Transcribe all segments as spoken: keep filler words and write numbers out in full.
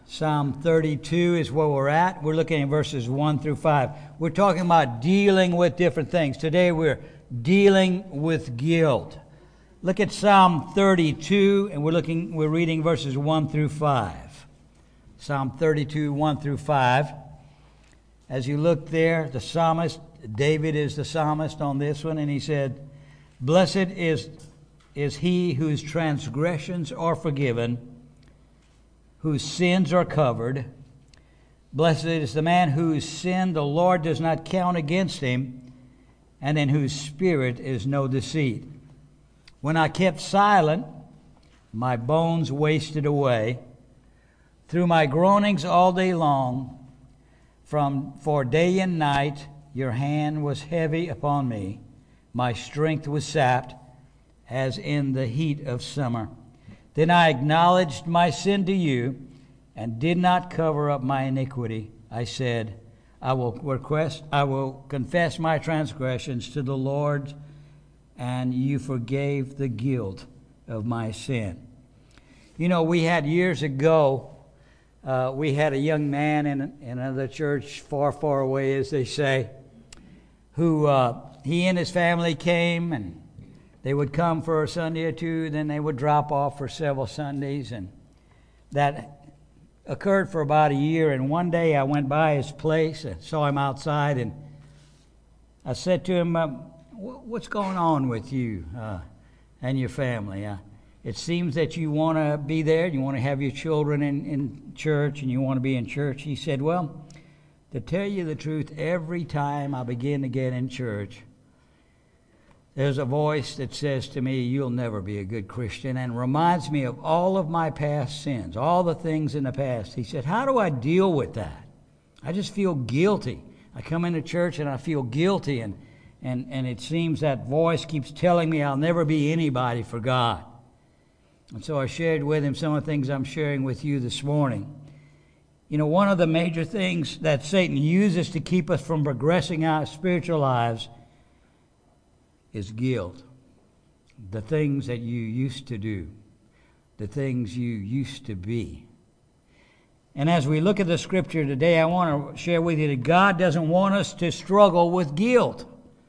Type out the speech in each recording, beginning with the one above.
Psalm thirty-two is where we're at. We're looking at verses one through five. We're talking about dealing with different things. Today we're dealing with guilt. Look at Psalm thirty-two, and we're looking. We're reading verses one through five. Psalm thirty-two, one through five. As you look there, the psalmist, David is the psalmist on this one, and he said, "Blessed is, is he whose transgressions are forgiven, whose sins are covered. Blessed is the man whose sin the Lord does not count against him, and in whose spirit is no deceit. When I kept silent, my bones wasted away. Through my groanings all day long, from for day and night, your hand was heavy upon me. My strength was sapped, as in the heat of summer. Then I acknowledged my sin to you, and did not cover up my iniquity. I said, I will request, I will confess my transgressions to the Lord, and you forgave the guilt of my sin." You know, we had years ago, uh, we had a young man in, in another church, far, far away, as they say, who uh, he and his family came, and they would come for a Sunday or two, then they would drop off for several Sundays, and that occurred for about a year. And one day I went by his place and saw him outside, and I said to him, um, what's going on with you uh, and your family? Uh, it seems that you want to be there, you want to have your children in, in church, and you want to be in church. He said, well, to tell you the truth, every time I begin to get in church, there's a voice that says to me, you'll never be a good Christian, and reminds me of all of my past sins, all the things in the past. He said, how do I deal with that? I just feel guilty. I come into church and I feel guilty, and, and, and it seems that voice keeps telling me I'll never be anybody for God. And so I shared with him some of the things I'm sharing with you this morning. You know, one of the major things that Satan uses to keep us from progressing our spiritual lives is guilt. The things that you used to do, the things you used to be. And as we look at the scripture today, I want to share with you that God doesn't want us to struggle with guilt.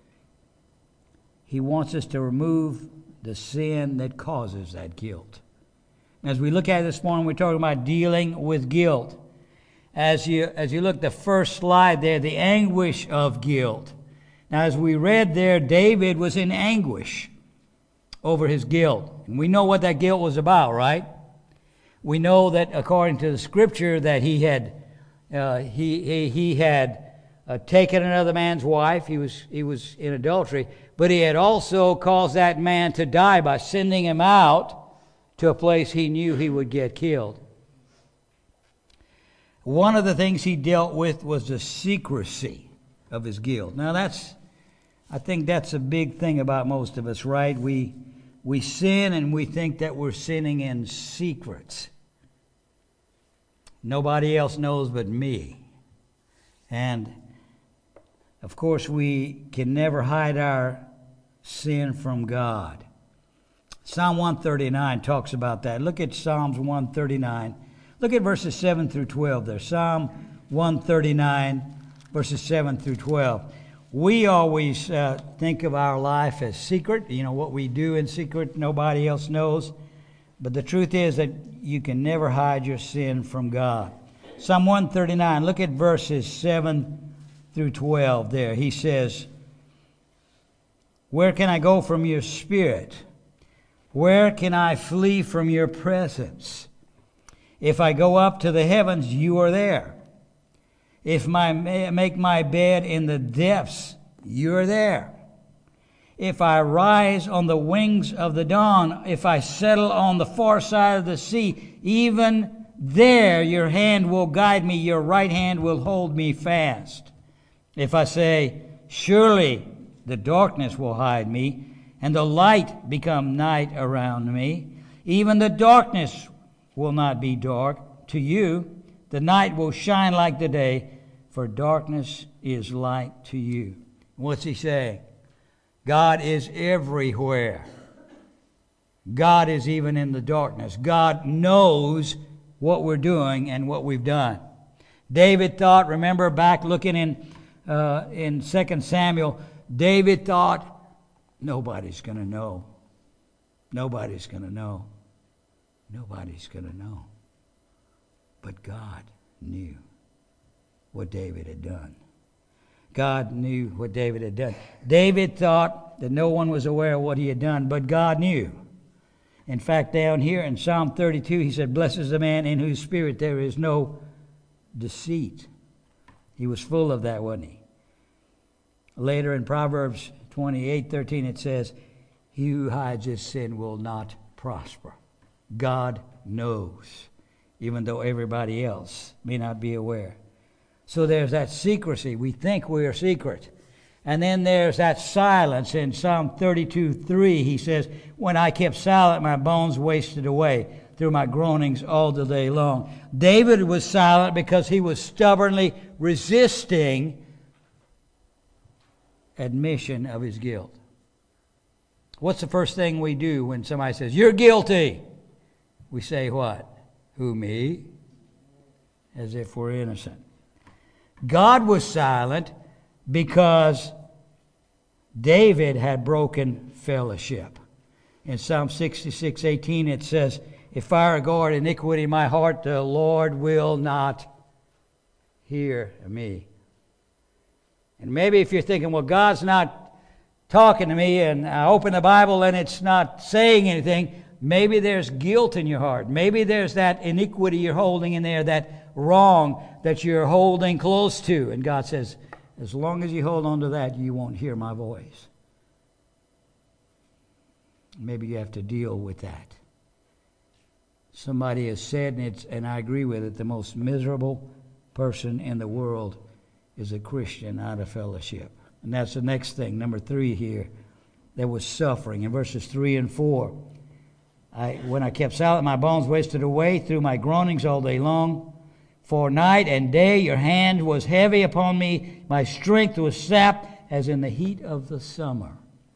He wants us to remove the sin that causes that guilt. As we look at it this morning, we're talking about dealing with guilt. As you, as you look, the first slide there, the anguish of guilt. Now, as we read there, David was in anguish over his guilt. And we know what that guilt was about, right? We know that according to the scripture that he had uh, he, he he had uh, taken another man's wife. He was he was in adultery, but he had also caused that man to die by sending him out to a place he knew he would get killed. One of the things he dealt with was the secrecy of his guilt. Now that's I think that's a big thing about most of us, right? We we sin and we think that we're sinning in secret. Nobody else knows but me. And of course, we can never hide our sin from God. Psalm one thirty-nine talks about that. Look at Psalms one thirty-nine. Look at verses seven through twelve there. Psalm one thirty-nine, verses seven through twelve. We always uh, think of our life as secret. You know, what we do in secret, nobody else knows. But the truth is that you can never hide your sin from God. Psalm one thirty-nine, look at verses seven through twelve there. He says, "Where can I go from your spirit? Where can I flee from your presence? If I go up to the heavens, you are there. If I make my bed in the depths, you are there. If I rise on the wings of the dawn, if I settle on the far side of the sea, even there your hand will guide me, your right hand will hold me fast. If I say, surely the darkness will hide me, and the light become night around me, even the darkness will not be dark to you. The night will shine like the day, for darkness is light to you." What's he saying? God is everywhere. God is even in the darkness. God knows what we're doing and what we've done. David thought, remember back looking in uh, in Second Samuel, David thought, nobody's going to know. Nobody's going to know. Nobody's going to know. But God knew what David had done. God knew what David had done. David thought that no one was aware of what he had done, but God knew. In fact, down here in Psalm thirty-two, he said, blessed is the man in whose spirit there is no deceit. He was full of that, wasn't he? Later in Proverbs twenty-eight thirteen, it says, he who hides his sin will not prosper. God knows, even though everybody else may not be aware. So there's that secrecy. We think we are secret. And then there's that silence. In Psalm thirty-two three, he says, when I kept silent, my bones wasted away through my groanings all the day long. David was silent because he was stubbornly resisting admission of his guilt. What's the first thing we do when somebody says, you're guilty? We say what? Who, me? As if we're innocent. God was silent because David had broken fellowship. In Psalm sixty-six eighteen, it says, if I regard iniquity in my heart, the Lord will not hear me. And maybe if you're thinking, well, God's not talking to me, and I open the Bible and it's not saying anything, maybe there's guilt in your heart. Maybe there's that iniquity you're holding in there, that wrong that you're holding close to. And God says, as long as you hold on to that, you won't hear my voice. Maybe you have to deal with that. Somebody has said, and, it's, and I agree with it, the most miserable person in the world is a Christian out of fellowship. And that's the next thing, number three here. There was suffering in verses three and four. I, when I kept silent, my bones wasted away through my groanings all day long. For night and day your hand was heavy upon me. My strength was sapped as in the heat of the summer.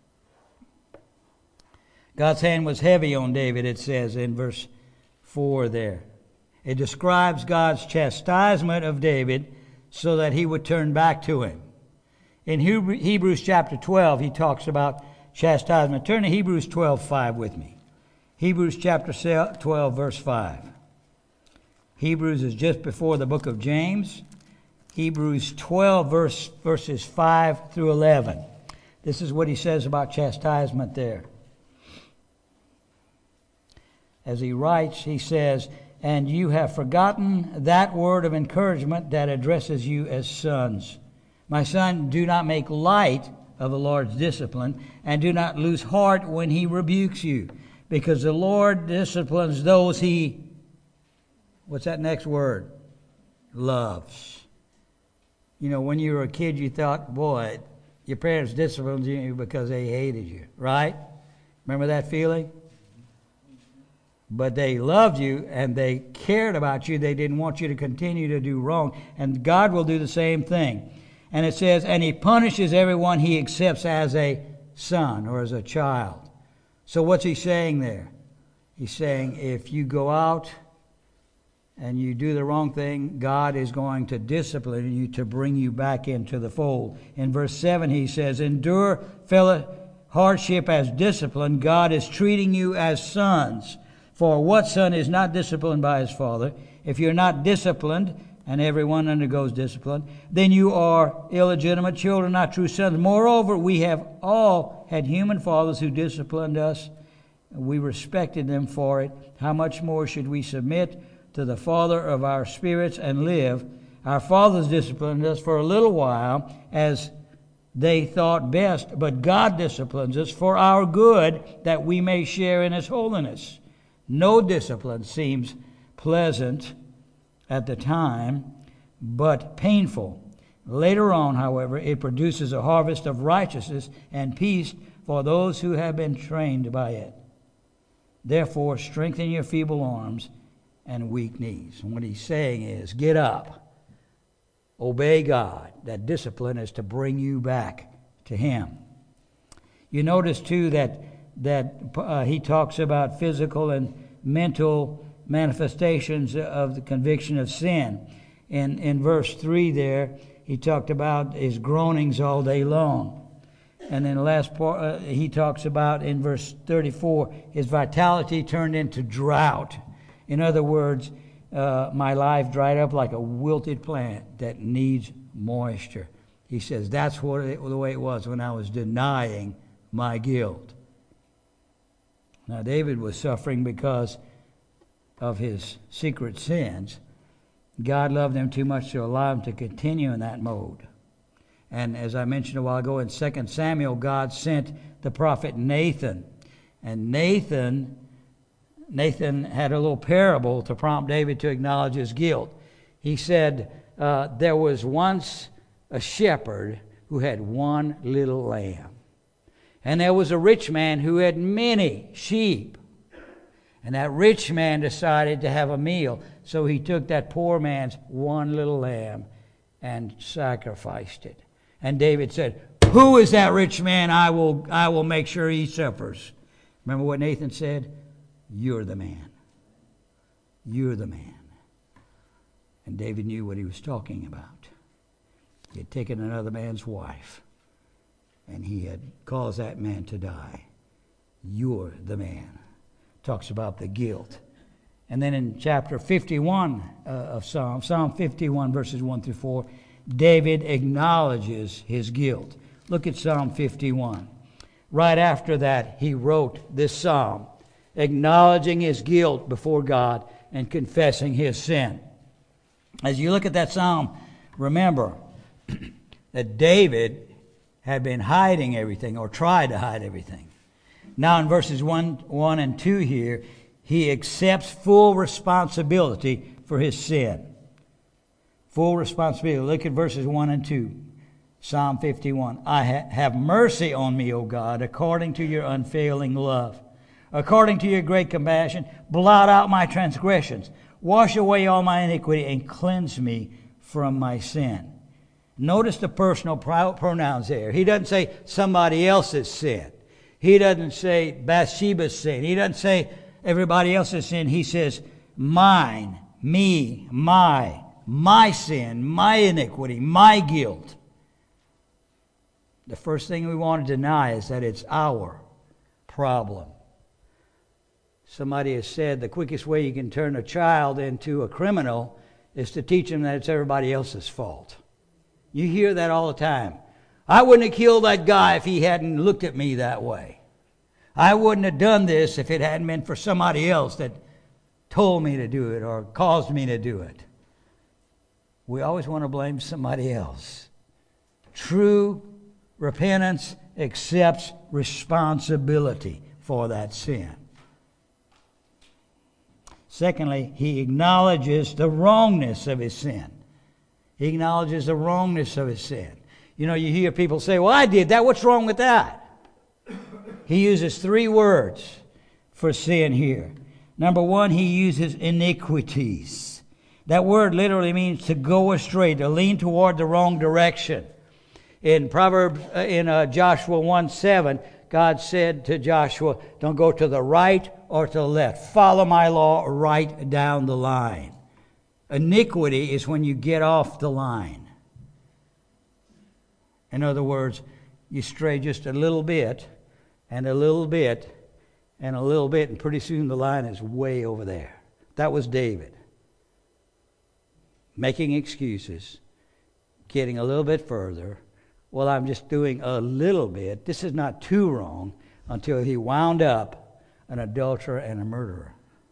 God's hand was heavy on David, it says in verse four there. It describes God's chastisement of David so that he would turn back to him. In Hebrews chapter twelve, he talks about chastisement. Turn to Hebrews twelve five with me. Hebrews chapter twelve, verse five. Hebrews is just before the book of James. Hebrews twelve, verse, verses five through eleven. This is what he says about chastisement there. As he writes, he says, and you have forgotten that word of encouragement that addresses you as sons. My son, do not make light of the Lord's discipline, and do not lose heart when he rebukes you, because the Lord disciplines those he, what's that next word? Loves. You know, when you were a kid, you thought, boy, your parents disciplined you because they hated you, right? Remember that feeling? But they loved you and they cared about you. They didn't want you to continue to do wrong. And God will do the same thing. And it says, and he punishes everyone he accepts as a son or as a child. So what's he saying there? He's saying if you go out and you do the wrong thing, God is going to discipline you to bring you back into the fold. In verse seven he says, endure fellow hardship as discipline. God is treating you as sons. For what son is not disciplined by his father? If you're not disciplined, and everyone undergoes discipline, then you are illegitimate children, not true sons. Moreover, we have all had human fathers who disciplined us. We respected them for it. How much more should we submit to the Father of our spirits and live? Our fathers disciplined us for a little while as they thought best, but God disciplines us for our good, that we may share in his holiness. No discipline seems pleasant at the time, but painful. Later on, however, it produces a harvest of righteousness and peace for those who have been trained by it. Therefore, strengthen your feeble arms and weak knees. And what he's saying is, get up, obey God. That discipline is to bring you back to him. You notice, too, that that uh, he talks about physical and mental manifestations of the conviction of sin. In, in verse three there, he talked about his groanings all day long. And then the last part, uh, he talks about in verse thirty-four, his vitality turned into drought. In other words, uh, my life dried up like a wilted plant that needs moisture. He says that's what it, the way it was when I was denying my guilt. Now, David was suffering because of his secret sins. God loved him too much to allow him to continue in that mode. And as I mentioned a while ago in Second Samuel, God sent the prophet Nathan. And Nathan, Nathan had a little parable to prompt David to acknowledge his guilt. He said, uh, there was once a shepherd who had one little lamb. And there was a rich man who had many sheep. And that rich man decided to have a meal. So he took that poor man's one little lamb and sacrificed it. And David said, who is that rich man? I will, I will make sure he suffers. Remember what Nathan said? You're the man. You're the man. And David knew what he was talking about. He had taken another man's wife, and he had caused that man to die. You're the man. Talks about the guilt. And then in chapter fifty-one uh, of Psalm, Psalm fifty-one, verses one through four, David acknowledges his guilt. Look at Psalm fifty-one. Right after that, he wrote this psalm, acknowledging his guilt before God and confessing his sin. As you look at that psalm, remember that David had been hiding everything, or tried to hide everything. Now in verses one, one and two here, he accepts full responsibility for his sin. Full responsibility. Look at verses one and two. Psalm fifty-one. I ha- have mercy on me, O God, according to your unfailing love. According to your great compassion, blot out my transgressions. Wash away all my iniquity and cleanse me from my sin. Notice the personal pronouns there. He doesn't say somebody else's sin. He doesn't say Bathsheba's sin. He doesn't say everybody else's sin. He says mine, me, my, my sin, my iniquity, my guilt. The first thing we want to deny is that it's our problem. Somebody has said the quickest way you can turn a child into a criminal is to teach them that it's everybody else's fault. You hear that all the time. I wouldn't have killed that guy if he hadn't looked at me that way. I wouldn't have done this if it hadn't been for somebody else that told me to do it or caused me to do it. We always want to blame somebody else. True repentance accepts responsibility for that sin. Secondly, he acknowledges the wrongness of his sin. He acknowledges the wrongness of his sin. You know, you hear people say, well, I did that. What's wrong with that? He uses three words for sin here. Number one, he uses iniquities. That word literally means to go astray, to lean toward the wrong direction. In Proverbs, in uh, Joshua one seven, God said to Joshua, don't go to the right or to the left. Follow my law right down the line. Iniquity is when you get off the line. In other words, you stray just a little bit, and a little bit, and a little bit, and pretty soon the line is way over there. That was David. Making excuses, getting a little bit further. Well, I'm just doing a little bit. This is not too wrong, until he wound up an adulterer and a murderer.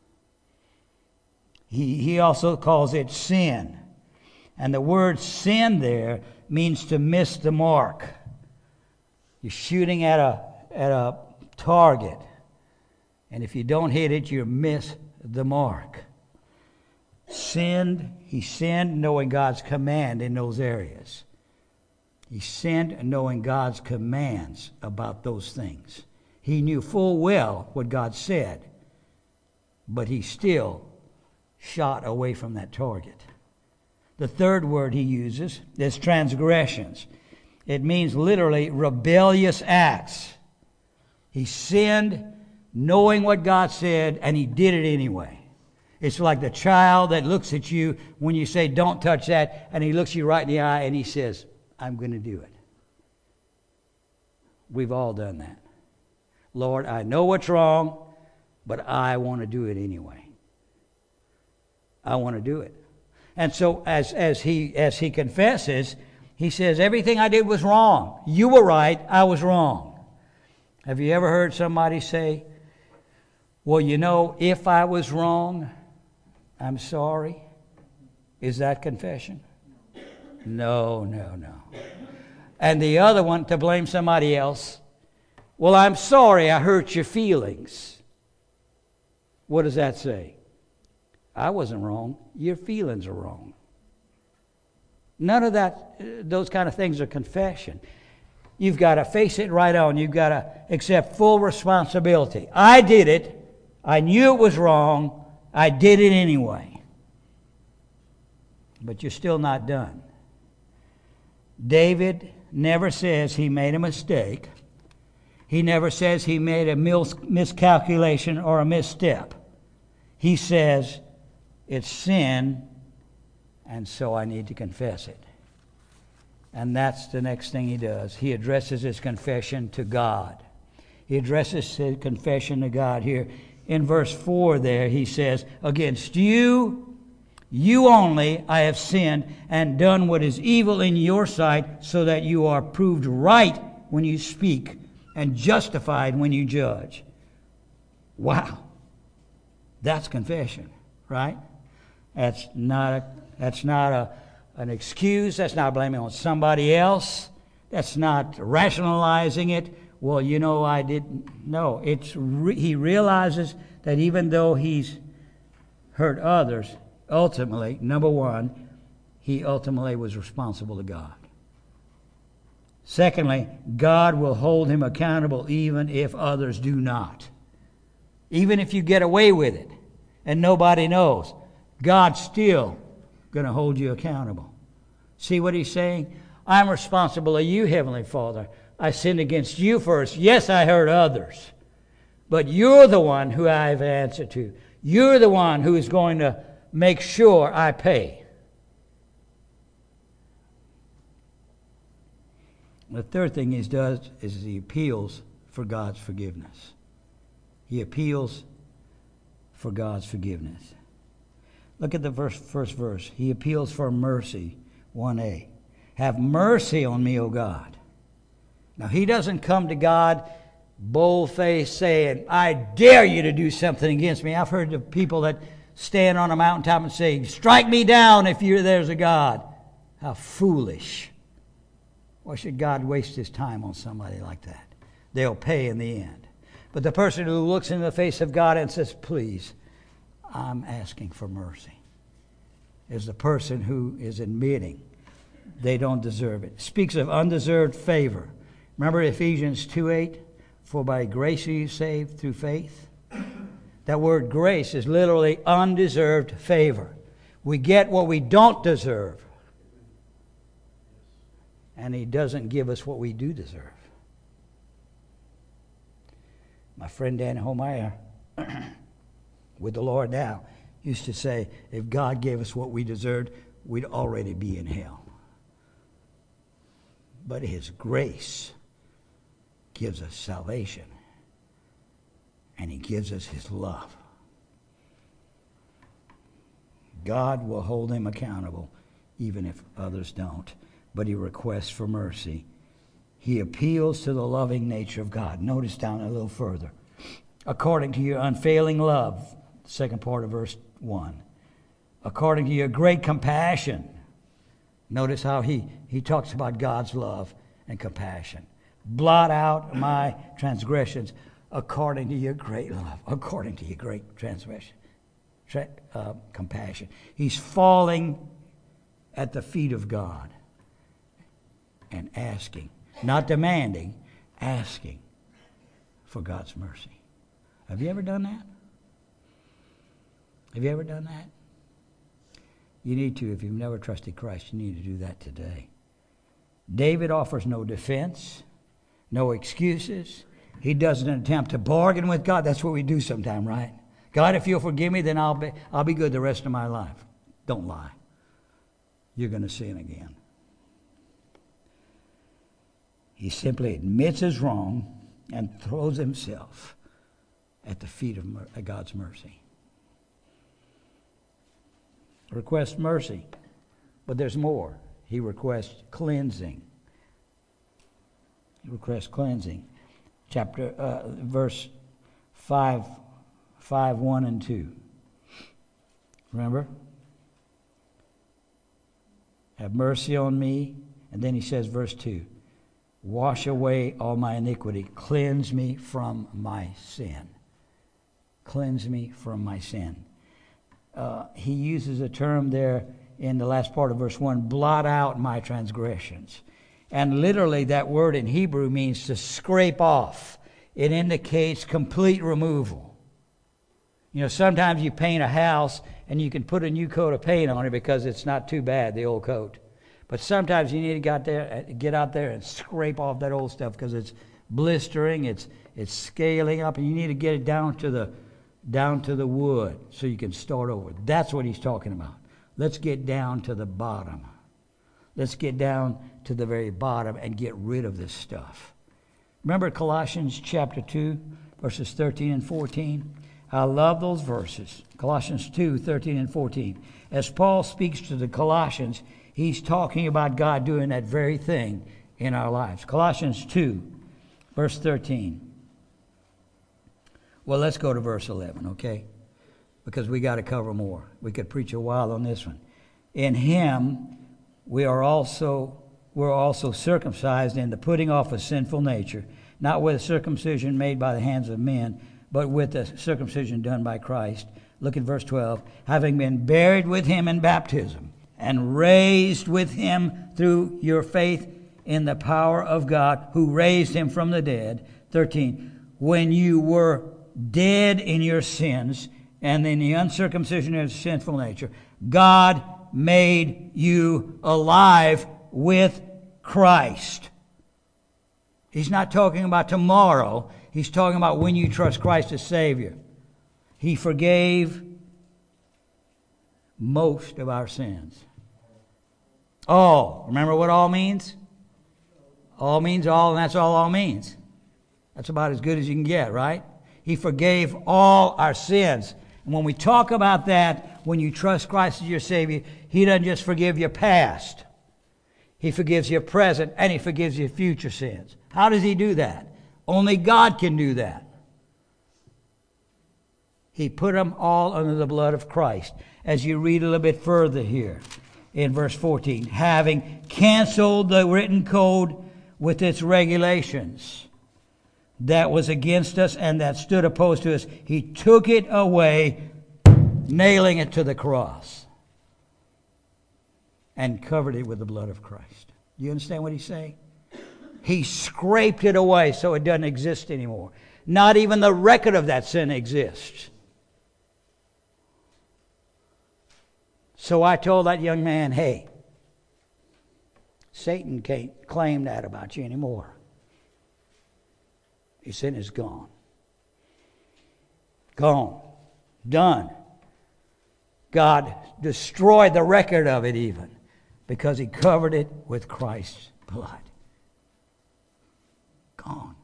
He, he also calls it sin. And the word sin there means to miss the mark. You're shooting at a, at a target. And if you don't hit it, you miss the mark. Sinned, he sinned knowing God's command in those areas. He sinned knowing God's commands about those things. He knew full well what God said, but he still shot away from that target. The third word he uses is transgressions. It means literally rebellious acts. He sinned knowing what God said, and he did it anyway. It's like the child that looks at you when you say, don't touch that, and he looks you right in the eye and he says, I'm going to do it. We've all done that. Lord, I know what's wrong, but I want to do it anyway. I want to do it. And so as, as, he, as he confesses, he says, everything I did was wrong. You were right, I was wrong. Have you ever heard somebody say, well, you know, if I was wrong, I'm sorry? Is that confession? No, no, no. And the other one, to blame somebody else, well, I'm sorry I hurt your feelings. What does that say? I wasn't wrong. Your feelings are wrong. None of that, those kind of things are confession. You've got to face it right on. You've got to accept full responsibility. I did it. I knew it was wrong. I did it anyway. But you're still not done. David never says he made a mistake. He never says he made a miscalculation or a misstep. He says, it's sin, and so I need to confess it. And that's the next thing he does. He addresses his confession to God. He addresses his confession to God here. In verse four there, he says, against you, you only, I have sinned and done what is evil in your sight, so that you are proved right when you speak and justified when you judge. Wow. That's confession, right? That's not a, that's not a, an excuse. That's not blaming on somebody else. That's not rationalizing it. Well, you know, I didn't. No, it's re- he realizes that even though he's hurt others, ultimately, number one, he ultimately was responsible to God. Secondly, God will hold him accountable even if others do not. Even if you get away with it and nobody knows, God's still going to hold you accountable. See what he's saying? I'm responsible to you, Heavenly Father. I sinned against you first. Yes, I hurt others. But you're the one who I have answered to. You're the one who is going to make sure I pay. The third thing he does is he appeals for God's forgiveness. He appeals for God's forgiveness. Look at the verse, first verse. He appeals for mercy, one A. Have mercy on me, O God. Now, he doesn't come to God bold-faced saying, I dare you to do something against me. I've heard of people that stand on a mountaintop and say, strike me down if you're, there's a God. How foolish. Why should God waste his time on somebody like that? They'll pay in the end. But the person who looks in the face of God and says, please, I'm asking for mercy, is the person who is admitting they don't deserve it. Speaks of undeserved favor. Remember Ephesians two eight? For by grace are you saved through faith. That word grace is literally undeserved favor. We get what we don't deserve. And he doesn't give us what we do deserve. My friend Dan Holmeyer, with the Lord now, used to say, if God gave us what we deserved, we'd already be in hell. But his grace gives us salvation. And he gives us his love. God will hold him accountable even if others don't. But he requests for mercy. He appeals to the loving nature of God. Notice down a little further. According to your unfailing love, second part of verse one. According to your great compassion. Notice how he, he talks about God's love and compassion. Blot out my transgressions according to your great love, according to your great transgression, tra- uh, compassion. He's falling at the feet of God and asking, not demanding, asking for God's mercy. Have you ever done that? Have you ever done that? You need to. If you've never trusted Christ, you need to do that today. David offers no defense, no excuses. He doesn't attempt to bargain with God. That's what we do sometimes, right? God, if you'll forgive me, then I'll be, I'll be good the rest of my life. Don't lie. You're going to sin again. He simply admits his wrong and throws himself at the feet of mer- God's mercy. Request mercy, but there's more. He requests cleansing. He requests cleansing. Chapter, uh, verse five, five, one and two. Remember? Have mercy on me. And then he says, verse two. Wash away all my iniquity. Cleanse me from my sin. Cleanse me from my sin. Uh, he uses a term there in the last part of verse one, blot out my transgressions. And literally that word in Hebrew means to scrape off. It indicates complete removal. You know, sometimes you paint a house and you can put a new coat of paint on it because it's not too bad, the old coat. But sometimes you need to get out there, get out there and scrape off that old stuff because it's blistering, it's it's scaling up, and you need to get it down to the down to the wood so you can start over. That's what he's talking about. Let's get down to the bottom. Let's get down to the very bottom and get rid of this stuff. Remember Colossians chapter two, verses thirteen and fourteen? I love those verses. Colossians two, thirteen and fourteen. As Paul speaks to the Colossians, he's talking about God doing that very thing in our lives. Colossians two, verse thirteen. Well, let's go to verse eleven, okay? Because we got to cover more. We could preach a while on this one. In him we are also we're also circumcised in the putting off of sinful nature, not with a circumcision made by the hands of men, but with the circumcision done by Christ. Look at verse twelve. Having been buried with him in baptism, and raised with him through your faith in the power of God, who raised him from the dead. thirteen. When you were dead in your sins and in the uncircumcision of sinful nature, God made you alive with Christ. He's not talking about tomorrow. He's talking about when you trust Christ as Savior. He forgave most of our sins. All. Remember what all means? All means all, and that's all all means. That's about as good as you can get, right? He forgave all our sins. And when we talk about that, when you trust Christ as your Savior, He doesn't just forgive your past. He forgives your present, and He forgives your future sins. How does He do that? Only God can do that. He put them all under the blood of Christ. As you read a little bit further here in verse fourteen, having canceled the written code with its regulations that was against us and that stood opposed to us, He took it away, nailing it to the cross, and covered it with the blood of Christ. Do you understand what He's saying? He scraped it away so it doesn't exist anymore. Not even the record of that sin exists. So I told that young man, hey, Satan can't claim that about you anymore. Your sin is gone. Gone. Done. God destroyed the record of it even because He covered it with Christ's blood. Gone.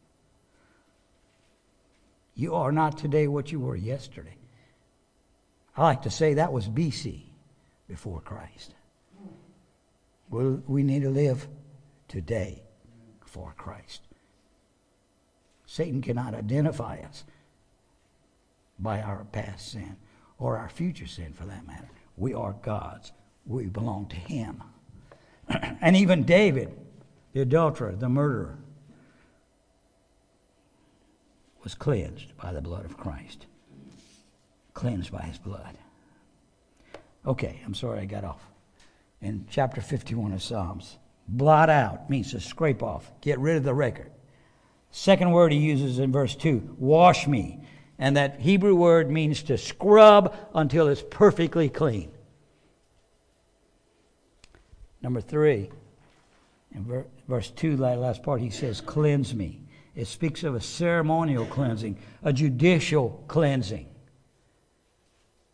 You are not today what you were yesterday. I like to say that was B C, before Christ. Well, we need to live today for Christ. Satan cannot identify us by our past sin or our future sin for that matter. We are God's. We belong to Him. And even David, the adulterer, the murderer, was cleansed by the blood of Christ. Cleansed by His blood. Okay, I'm sorry I got off. In chapter fifty-one of Psalms, blot out means to scrape off, get rid of the record. Second word he uses in verse two, wash me. And that Hebrew word means to scrub until it's perfectly clean. Number three, in verse two, that last part, he says, cleanse me. It speaks of a ceremonial cleansing, a judicial cleansing.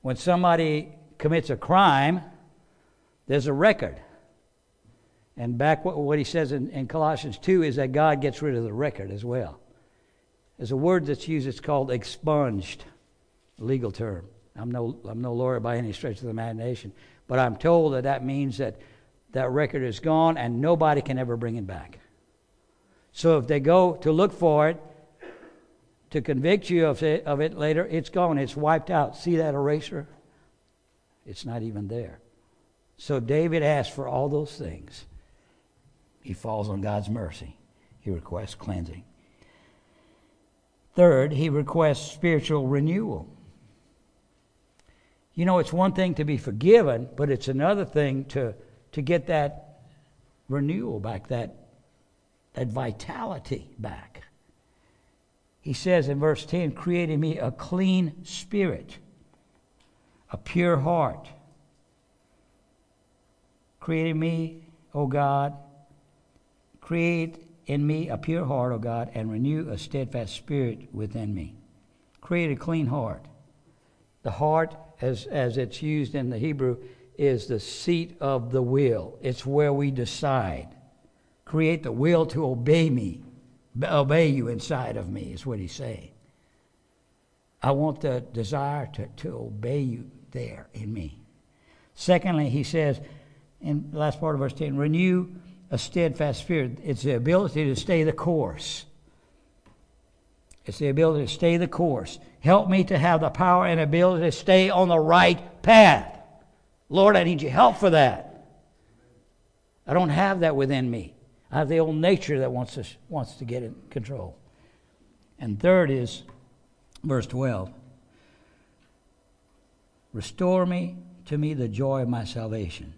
When somebody commits a crime, there's a record. And back what, what he says in, in Colossians two is that God gets rid of the record as well. There's a word that's used, it's called expunged, a legal term. I'm no, I'm no lawyer by any stretch of the imagination, but I'm told that that means that that record is gone and nobody can ever bring it back. So if they go to look for it, to convict you of it, of it later, it's gone. It's wiped out. See that eraser? It's not even there. So David asked for all those things. He falls on God's mercy. He requests cleansing. Third, he requests spiritual renewal. You know, it's one thing to be forgiven, but it's another thing to, to get that renewal back, that, that vitality back. He says in verse ten, create in me a clean spirit, a pure heart. Create in me, O God, create in me a pure heart, O God, and renew a steadfast spirit within me. Create a clean heart. The heart, as, as it's used in the Hebrew, is the seat of the will. It's where we decide. Create the will to obey me. Obey you inside of me is what he's saying. I want the desire to, to obey you there in me. Secondly, he says in the last part of verse ten, renew a steadfast spirit. It's the ability to stay the course. It's the ability to stay the course. Help me to have the power and ability to stay on the right path. Lord, I need your help for that. I don't have that within me. I have the old nature that wants to, wants to get in control. And third is verse twelve. Restore me to me the joy of my salvation.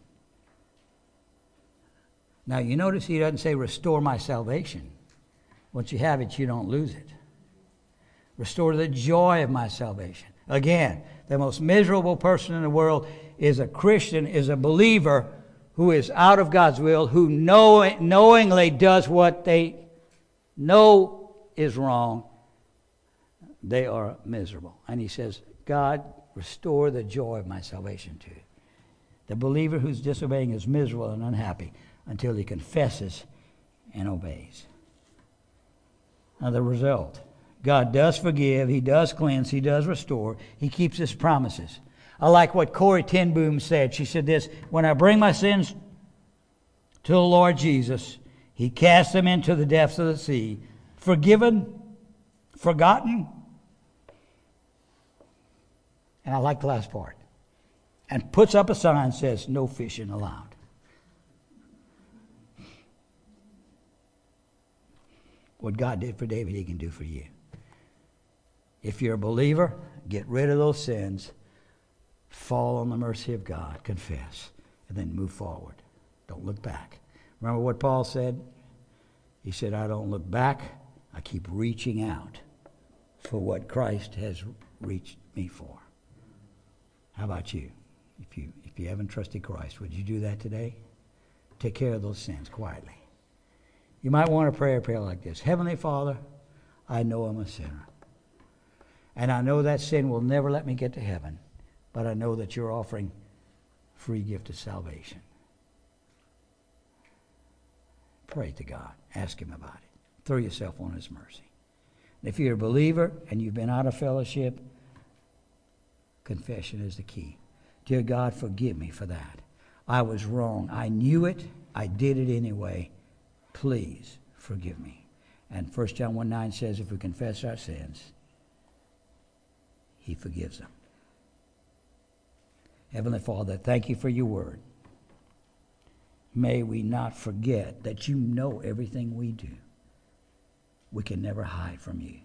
Now you notice he doesn't say restore my salvation. Once you have it, you don't lose it. Restore the joy of my salvation. Again, the most miserable person in the world is a Christian, is a believer who is out of God's will, who know, knowingly does what they know is wrong. They are miserable. And he says, God, restore the joy of my salvation to you. The believer who's disobeying is miserable and unhappy until he confesses and obeys. Now the result, God does forgive, he does cleanse, he does restore, he keeps his promises. I like what Corrie ten Boom said. She said this, when I bring my sins to the Lord Jesus, he casts them into the depths of the sea, forgiven, forgotten, and I like the last part, and puts up a sign that says, no fishing allowed. What God did for David, he can do for you. If you're a believer, get rid of those sins, fall on the mercy of God, confess, and then move forward. Don't look back. Remember what Paul said? He said, I don't look back. I keep reaching out for what Christ has reached me for. How about you? If you if you haven't trusted Christ, would you do that today? Take care of those sins quietly. You might want to pray a prayer like this. Heavenly Father, I know I'm a sinner. And I know that sin will never let me get to heaven. But I know that you're offering free gift of salvation. Pray to God. Ask him about it. Throw yourself on his mercy. And if you're a believer and you've been out of fellowship, confession is the key. Dear God, forgive me for that. I was wrong. I knew it. I did it anyway. Please forgive me. And First John one nine says if we confess our sins, he forgives them. Heavenly Father, thank you for your word. May we not forget that you know everything we do. We can never hide from you.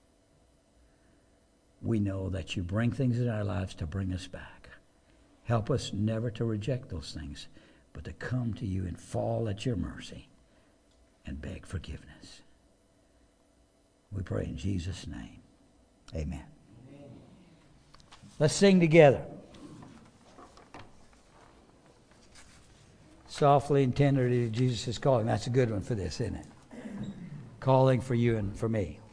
We know that you bring things in our lives to bring us back. Help us never to reject those things, but to come to you and fall at your mercy and beg forgiveness. We pray in Jesus' name. Amen. Amen. Let's sing together. Softly and tenderly, Jesus is calling. That's a good one for this, isn't it? Calling for you and for me.